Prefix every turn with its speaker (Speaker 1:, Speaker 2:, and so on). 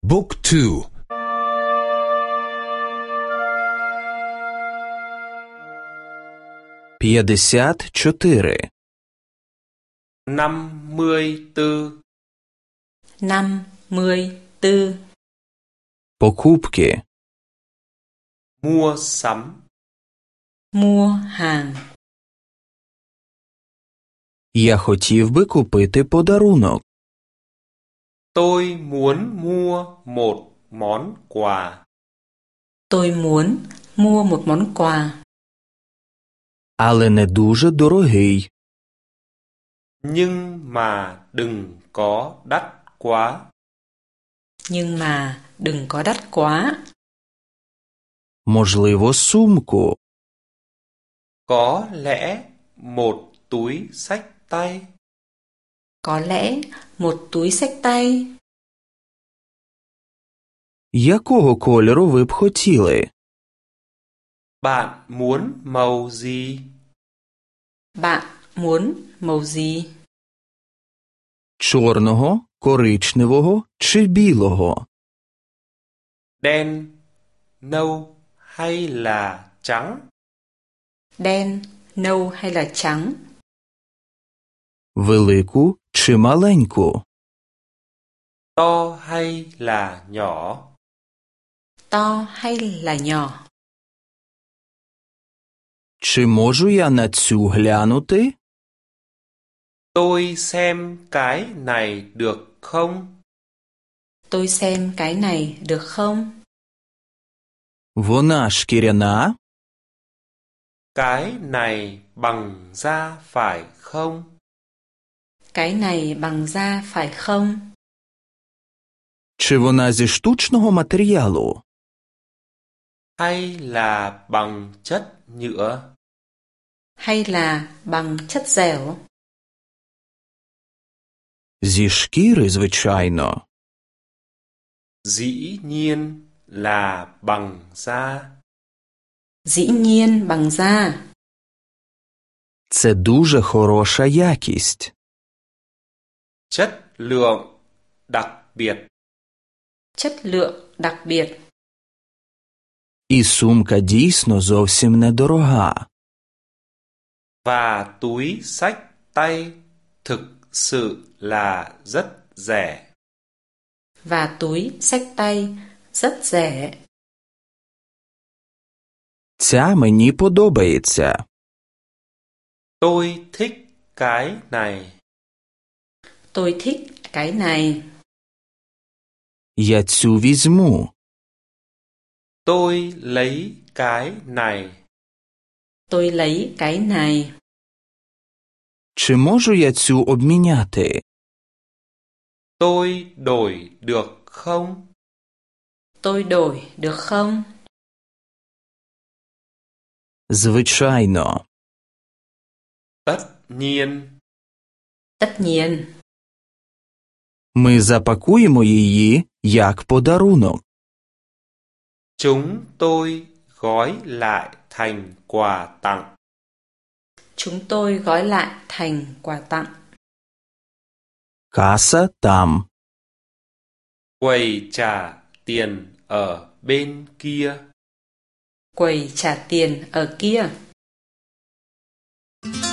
Speaker 1: Book 2.
Speaker 2: 54.
Speaker 3: 54.
Speaker 4: 54.
Speaker 2: Покупки.
Speaker 3: Mua sắm.
Speaker 4: Mua hàng.
Speaker 2: Я хотів би купити подарунок.
Speaker 3: Tôi muốn mua một món quà.
Speaker 4: Tôi muốn mua một món quà.
Speaker 2: Але не дуже дорогий.
Speaker 3: Nhưng mà đừng có đắt quá.
Speaker 4: Nhưng mà đừng có đắt quá.
Speaker 2: Можливо, сумку.
Speaker 3: Có lẽ một túi xách tay.
Speaker 4: Có lẽ một túi xách tay.
Speaker 2: Якого кольору ви б хотіли?
Speaker 3: Bạn muốn màu gì?
Speaker 4: Bạn muốn màu gì?
Speaker 2: Чорного, коричневого чи білого?
Speaker 3: Đen, nâu hay là trắng?
Speaker 4: Đen, nâu hay là trắng?
Speaker 2: Велику чи маленьку?
Speaker 3: To hay là nhỏ?
Speaker 4: To hay là nhỏ?
Speaker 2: Чи можу я на цю глянути?
Speaker 3: Tôi xem cái này được không?
Speaker 4: Tôi xem cái này được không?
Speaker 2: Вона шкіряна?
Speaker 3: Cái này bằng da phải không?
Speaker 4: Cái này bằng da phải không?
Speaker 2: Чи вона зі штучного матеріалу?
Speaker 3: Hay là bằng chất nhựa?
Speaker 4: Hay là bằng chất dẻo?
Speaker 2: Зі шкіри, звичайно.
Speaker 3: Dĩ nhiên là bằng da.
Speaker 4: Dĩ nhiên bằng da.
Speaker 2: Це дуже хороша якість.
Speaker 3: Chất lượng đặc biệt.
Speaker 4: Chất lượng đặc biệt.
Speaker 2: І сумка дійсно зовсім недорога.
Speaker 3: Và túi xách tay thực sự là rất rẻ.
Speaker 4: Và túi xách tay rất rẻ.
Speaker 2: Ця мені подобається.
Speaker 3: Tôi thích cái này.
Speaker 4: Tôi thích cái này.
Speaker 2: Я цю візьму.
Speaker 3: Tôi lấy cái này.
Speaker 4: Tôi lấy cái này.
Speaker 2: Чи можу я цю обміняти?
Speaker 3: Tôi đổi được không?
Speaker 4: Tôi đổi được không?
Speaker 2: Звичайно.
Speaker 3: Tất nhiên.
Speaker 4: Tất nhiên.
Speaker 2: Ми запакуємо її як подарунок.
Speaker 3: Chúng tôi gói lại thành quà tặng.
Speaker 4: Chúng tôi gói lại thành quà tặng.
Speaker 2: Каса там.
Speaker 3: Quầy trả tiền ở bên kia.
Speaker 4: Quầy trả tiền ở kia.